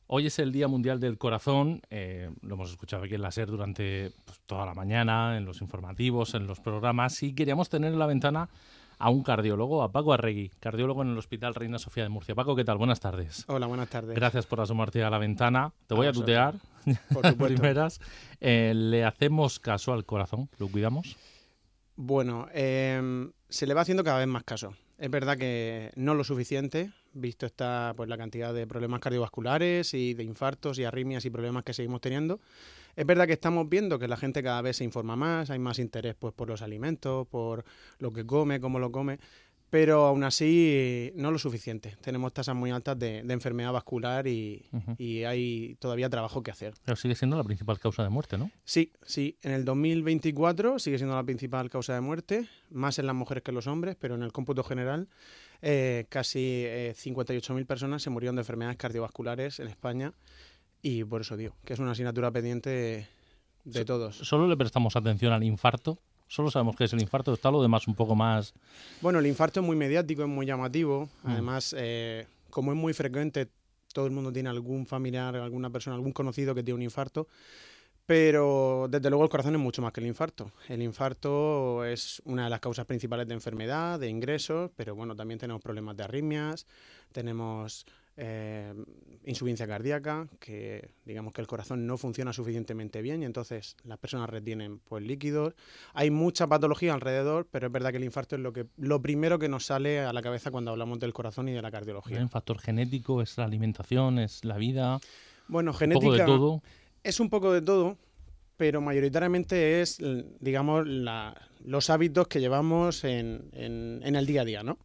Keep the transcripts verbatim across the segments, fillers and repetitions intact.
Hoy es el Día Mundial del Corazón, eh, lo hemos escuchado aquí en la SER durante pues, toda la mañana, en los informativos, en los programas, y queríamos tener en la ventana a un cardiólogo, a Paco Arregui, cardiólogo en el Hospital Reina Sofía de Murcia. Paco, ¿qué tal? Buenas tardes. Hola, buenas tardes. Gracias por asomarte a la ventana. Te voy a a tutear, por supuesto. primeras. Eh, ¿Le hacemos caso al corazón? ¿Lo cuidamos? Bueno, eh, se le va haciendo cada vez más caso. Es verdad que no lo suficiente, visto está pues la cantidad de problemas cardiovasculares y de infartos y arritmias y problemas que seguimos teniendo. Es verdad que estamos viendo que la gente cada vez se informa más, hay más interés pues por los alimentos, por lo que come, cómo lo come, pero aún así no lo suficiente. Tenemos tasas muy altas de, de enfermedad vascular y, uh-huh. y hay todavía trabajo que hacer. Pero sigue siendo la principal causa de muerte, ¿no? Sí, sí. En el dos mil veinticuatro sigue siendo la principal causa de muerte, más en las mujeres que en los hombres, pero en el cómputo general eh, casi eh, cincuenta y ocho mil personas se murieron de enfermedades cardiovasculares en España y por eso digo que es una asignatura pendiente de, de todos. ¿Solo le prestamos atención al infarto? Solo sabemos qué es el infarto, está lo demás un poco más... Bueno, el infarto es muy mediático, es muy llamativo. Mm. Además, eh, como es muy frecuente, todo el mundo tiene algún familiar, alguna persona, algún conocido que tiene un infarto. Pero desde luego el corazón es mucho más que el infarto. El infarto es una de las causas principales de enfermedad, de ingresos, pero bueno, también tenemos problemas de arritmias, tenemos eh, insuficiencia cardíaca, que digamos que el corazón no funciona suficientemente bien y entonces las personas retienen pues líquidos. Hay mucha patología alrededor, pero es verdad que el infarto es lo que lo primero que nos sale a la cabeza cuando hablamos del corazón y de la cardiología. ¿Es un factor genético? ¿Es la alimentación? ¿Es la vida? Bueno, genética... ¿Un poco de todo? Es un poco de todo, pero mayoritariamente es, digamos, la, los hábitos que llevamos en, en, en el día a día, ¿no?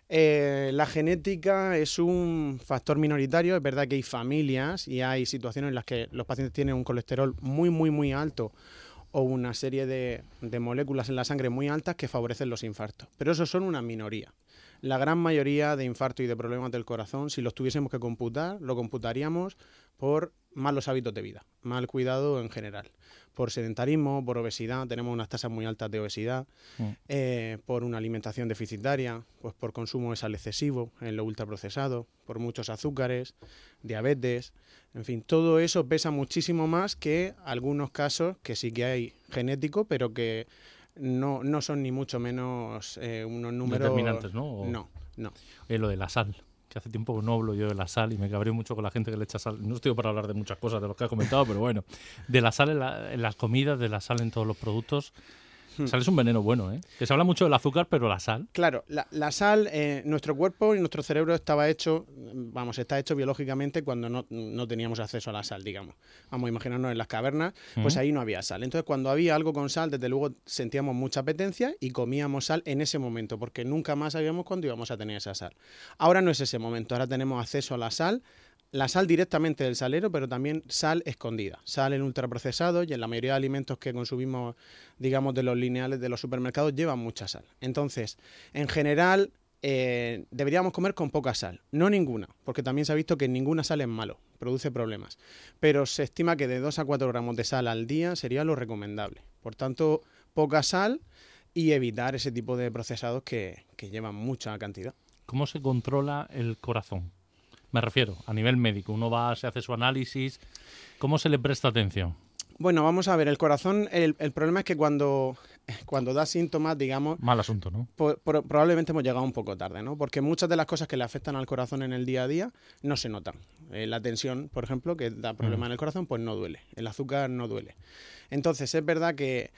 Eh, la genética es un factor minoritario. Es verdad que hay familias y hay situaciones en las que los pacientes tienen un colesterol muy, muy, muy alto o una serie de, de moléculas en la sangre muy altas que favorecen los infartos. Pero esos son una minoría. La gran mayoría de infartos y de problemas del corazón, si los tuviésemos que computar, lo computaríamos por malos hábitos de vida, mal cuidado en general. Por sedentarismo, por obesidad, tenemos unas tasas muy altas de obesidad, mm. eh, por una alimentación deficitaria, pues por consumo de sal excesivo en lo ultraprocesado, por muchos azúcares, diabetes, en fin, todo eso pesa muchísimo más que algunos casos que sí que hay genético, pero que no, no son ni mucho menos eh, unos números... Determinantes, ¿no? O... No, no. Eh, lo de la sal, que hace tiempo que no hablo yo de la sal y me cabreo mucho con la gente que le echa sal. No estoy para hablar de muchas cosas de lo que has comentado, pero bueno, de la sal en, la, en las comidas, de la sal en todos los productos. La sal es un veneno bueno, ¿eh? Que se habla mucho del azúcar, pero la sal... Claro, la, la sal, eh, nuestro cuerpo y nuestro cerebro estaba hecho, vamos, está hecho biológicamente cuando no, no teníamos acceso a la sal, digamos. Vamos a imaginarnos en las cavernas, pues uh-huh. ahí no había sal. Entonces, cuando había algo con sal, desde luego sentíamos mucha apetencia y comíamos sal en ese momento, porque nunca más sabíamos cuándo íbamos a tener esa sal. Ahora no es ese momento, ahora tenemos acceso a la sal, la sal directamente del salero, pero también sal escondida, sal en ultraprocesados y en la mayoría de alimentos que consumimos, digamos, de los lineales de los supermercados llevan mucha sal. Entonces, en general, eh, deberíamos comer con poca sal, no ninguna, porque también se ha visto que ninguna sal es malo, produce problemas, pero se estima que de dos a cuatro gramos de sal al día sería lo recomendable. Por tanto, poca sal y evitar ese tipo de procesados que, que llevan mucha cantidad. ¿Cómo se controla el corazón? Me refiero, a nivel médico, uno va, se hace su análisis, ¿cómo se le presta atención? Bueno, vamos a ver, el corazón, el, el problema es que cuando, cuando da síntomas, digamos... Mal asunto, ¿no? Por, por, probablemente hemos llegado un poco tarde, ¿no? Porque muchas de las cosas que le afectan al corazón en el día a día no se notan. Eh, la tensión, por ejemplo, que da problema mm. en el corazón, pues no duele. El azúcar no duele. Entonces, es verdad que...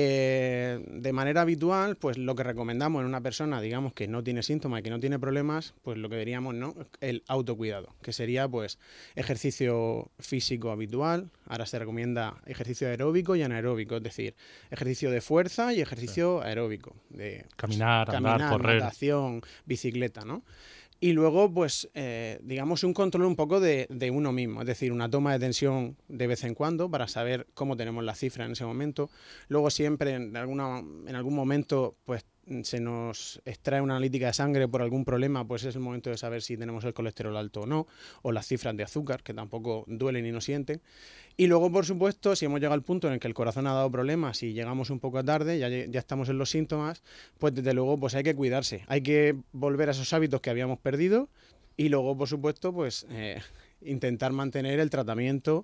Eh, de manera habitual, pues lo que recomendamos en una persona, digamos, que no tiene síntomas y que no tiene problemas, pues lo que diríamos, ¿no? El autocuidado, que sería, pues, ejercicio físico habitual. Ahora se recomienda ejercicio aeróbico y anaeróbico, es decir, ejercicio de fuerza y ejercicio sí. aeróbico. De caminar, pues, andar, caminar, correr. Natación, bicicleta, ¿no? Y luego, pues, eh, digamos, un control un poco de, de uno mismo, es decir, una toma de tensión de vez en cuando para saber cómo tenemos la cifra en ese momento. Luego siempre, en, alguna, en algún momento, pues, se nos extrae una analítica de sangre por algún problema, pues es el momento de saber si tenemos el colesterol alto o no, o las cifras de azúcar, que tampoco duelen y no sienten. Y luego, por supuesto, si hemos llegado al punto en el que el corazón ha dado problemas y llegamos un poco tarde, ya, ya estamos en los síntomas, pues desde luego pues hay que cuidarse, hay que volver a esos hábitos que habíamos perdido y luego, por supuesto, pues... Eh, intentar mantener el tratamiento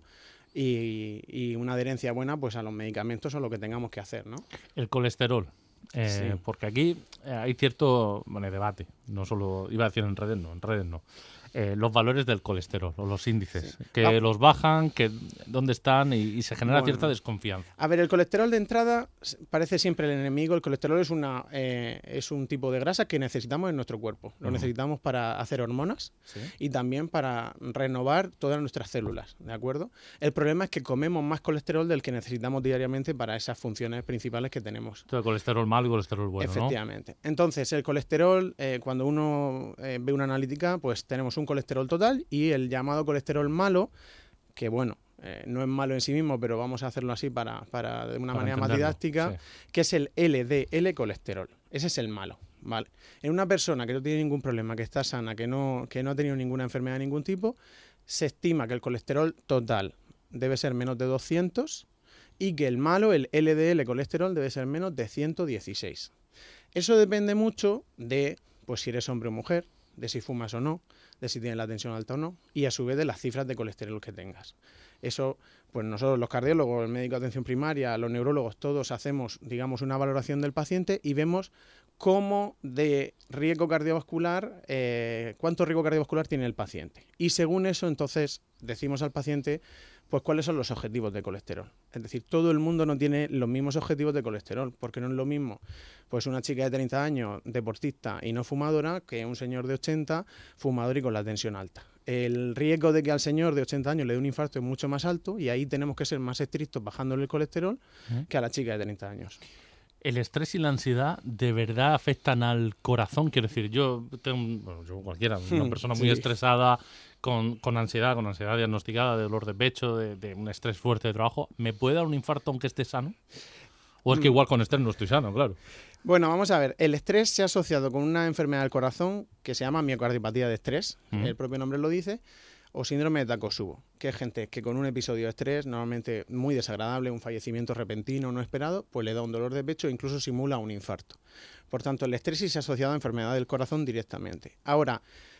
y, y una adherencia buena pues a los medicamentos o lo que tengamos que hacer, ¿no? El colesterol. Eh, Sí. Porque aquí eh, hay cierto bueno, debate, no solo, iba a decir en redes, no, en redes no. Eh, los valores del colesterol o los índices, Sí. que Ah. los bajan, que dónde están y, y se genera Bueno. cierta desconfianza. A ver, el colesterol de entrada s- parece siempre el enemigo. El colesterol es, una, eh, es un tipo de grasa que necesitamos en nuestro cuerpo. Lo Ujú. necesitamos para hacer hormonas ¿Sí? y también para renovar todas nuestras células, ¿de acuerdo? El problema es que comemos más colesterol del que necesitamos diariamente para esas funciones principales que tenemos. Entonces, colesterol malo y colesterol bueno, ¿no? Efectivamente. Entonces, el colesterol, eh, cuando uno eh, ve una analítica, pues tenemos un colesterol total y el llamado colesterol malo, que bueno, eh, no es malo en sí mismo, pero vamos a hacerlo así para, para de una Para manera más entenderlo, didáctica, sí. que es el L D L colesterol. Ese es el malo, ¿vale? En una persona que no tiene ningún problema, que está sana, que no, que no ha tenido ninguna enfermedad de ningún tipo, se estima que el colesterol total debe ser menos de doscientos y que el malo, el L D L colesterol, debe ser menos de ciento dieciséis. Eso depende mucho de pues si eres hombre o mujer, de si fumas o no, de si tienes la tensión alta o no, y a su vez de las cifras de colesterol que tengas. Eso, pues nosotros los cardiólogos, el médico de atención primaria, los neurólogos, todos hacemos, digamos, una valoración del paciente y vemos cómo de riesgo cardiovascular, eh, cuánto riesgo cardiovascular tiene el paciente. Y según eso, entonces, decimos al paciente pues cuáles son los objetivos de colesterol. Es decir, todo el mundo no tiene los mismos objetivos de colesterol, porque no es lo mismo pues una chica de treinta años, deportista y no fumadora, que un señor de ochenta, fumador y con la tensión alta. El riesgo de que al señor de ochenta años le dé un infarto es mucho más alto y ahí tenemos que ser más estrictos bajándole el colesterol ¿Mm? que a la chica de treinta años. ¿El estrés y la ansiedad de verdad afectan al corazón? Quiero decir, yo tengo, un- bueno, yo cualquiera, una persona muy Sí. estresada, con, con ansiedad, con ansiedad diagnosticada, de dolor de pecho, de, de un estrés fuerte de trabajo, ¿me puede dar un infarto aunque esté sano? ¿O es que Mm. igual con estrés no estoy sano, claro? Bueno, vamos a ver, el estrés se ha asociado con una enfermedad del corazón que se llama miocardiopatía de estrés, Mm. el propio nombre lo dice, o síndrome de Takotsubo, que es gente que con un episodio de estrés, normalmente muy desagradable, un fallecimiento repentino no esperado, pues le da un dolor de pecho e incluso simula un infarto. Por tanto, el estrés sí se ha asociado a enfermedad del corazón directamente. Ahora,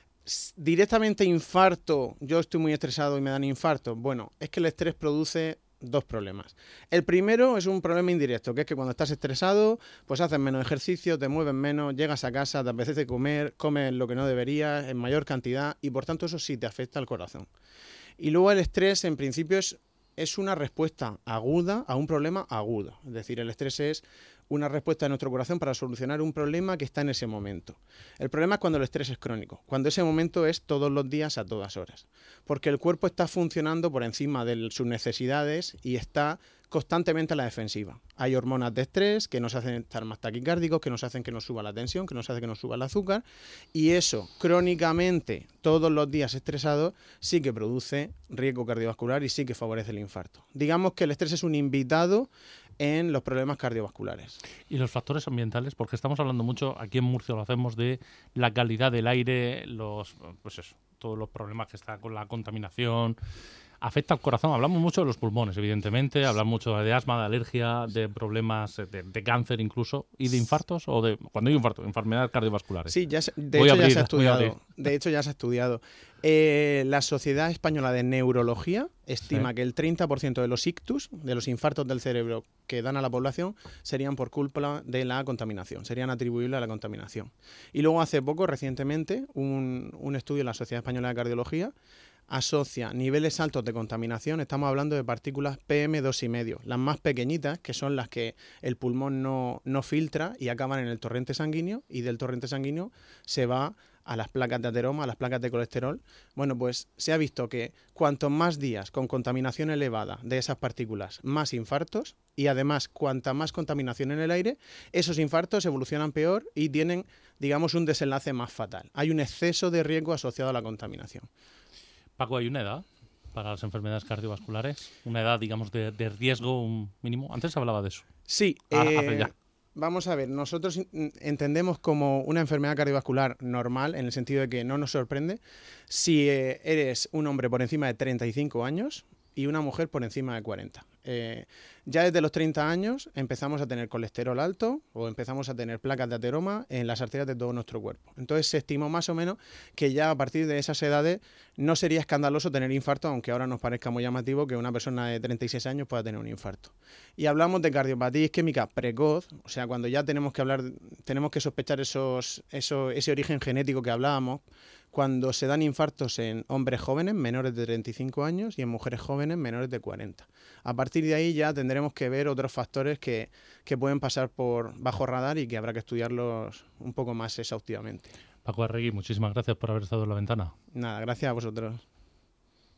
s- directamente infarto, yo estoy muy estresado y me dan infarto. Bueno, es que el estrés produce dos problemas. El primero es un problema indirecto, que es que cuando estás estresado, pues haces menos ejercicio, te mueves menos, llegas a casa, te apetece comer, comes lo que no deberías en mayor cantidad y por tanto eso sí te afecta al corazón. Y luego el estrés en principio es, es una respuesta aguda a un problema agudo. Es decir, el estrés es una respuesta de nuestro corazón para solucionar un problema que está en ese momento. El problema es cuando el estrés es crónico, cuando ese momento es todos los días a todas horas, porque el cuerpo está funcionando por encima de sus necesidades y está constantemente a la defensiva. Hay hormonas de estrés que nos hacen estar más taquicárdicos, que nos hacen que nos suba la tensión, que nos hace que nos suba el azúcar, y eso crónicamente, todos los días estresados, sí que produce riesgo cardiovascular y sí que favorece el infarto. Digamos que el estrés es un invitado en los problemas cardiovasculares. ¿Y los factores ambientales? Porque estamos hablando mucho, aquí en Murcia lo hacemos, de la calidad del aire, los, pues eso, todos los problemas que están con la contaminación. Afecta al corazón. Hablamos mucho de los pulmones, evidentemente. Hablamos mucho de asma, de alergia, de problemas de, de cáncer incluso. ¿Y de infartos? O de cuando hay infarto, enfermedades cardiovasculares. Sí, ya se, de Voy a hecho abrir, ya se ha voy a estudiado. De hecho ya se ha estudiado. Eh, la Sociedad Española de Neurología estima Sí. que el treinta por ciento de los ictus, de los infartos del cerebro que dan a la población, serían por culpa de la contaminación, serían atribuibles a la contaminación. Y luego hace poco, recientemente, un, un estudio en la Sociedad Española de Cardiología asocia niveles altos de contaminación, estamos hablando de partículas P M dos coma cinco, las más pequeñitas, que son las que el pulmón no, no filtra y acaban en el torrente sanguíneo, y del torrente sanguíneo se va a las placas de ateroma, a las placas de colesterol. Bueno, pues se ha visto que cuantos más días con contaminación elevada de esas partículas, más infartos, y además cuanta más contaminación en el aire, esos infartos evolucionan peor y tienen, digamos, un desenlace más fatal. Hay un exceso de riesgo asociado a la contaminación. Paco, ¿hay una edad para las enfermedades cardiovasculares? ¿Una edad, digamos, de, de riesgo un mínimo? Antes se hablaba de eso. Sí, Ah, eh, hace ya. vamos a ver, nosotros in- entendemos como una enfermedad cardiovascular normal, en el sentido de que no nos sorprende si eh, eres un hombre por encima de treinta y cinco años y una mujer por encima de cuarenta. Eh, ya desde los treinta años empezamos a tener colesterol alto o empezamos a tener placas de ateroma en las arterias de todo nuestro cuerpo. Entonces se estimó más o menos que ya a partir de esas edades no sería escandaloso tener infarto, aunque ahora nos parezca muy llamativo que una persona de treinta y seis años pueda tener un infarto. Y hablamos de cardiopatía isquémica precoz, o sea, cuando ya tenemos que hablar, tenemos que sospechar esos, esos, ese origen genético que hablábamos, cuando se dan infartos en hombres jóvenes menores de treinta y cinco años y en mujeres jóvenes menores de cuarenta. A partir de ahí ya tendremos que ver otros factores que, que pueden pasar por bajo radar y que habrá que estudiarlos un poco más exhaustivamente. Paco Arregui, muchísimas gracias por haber estado en La Ventana. Nada, gracias a vosotros.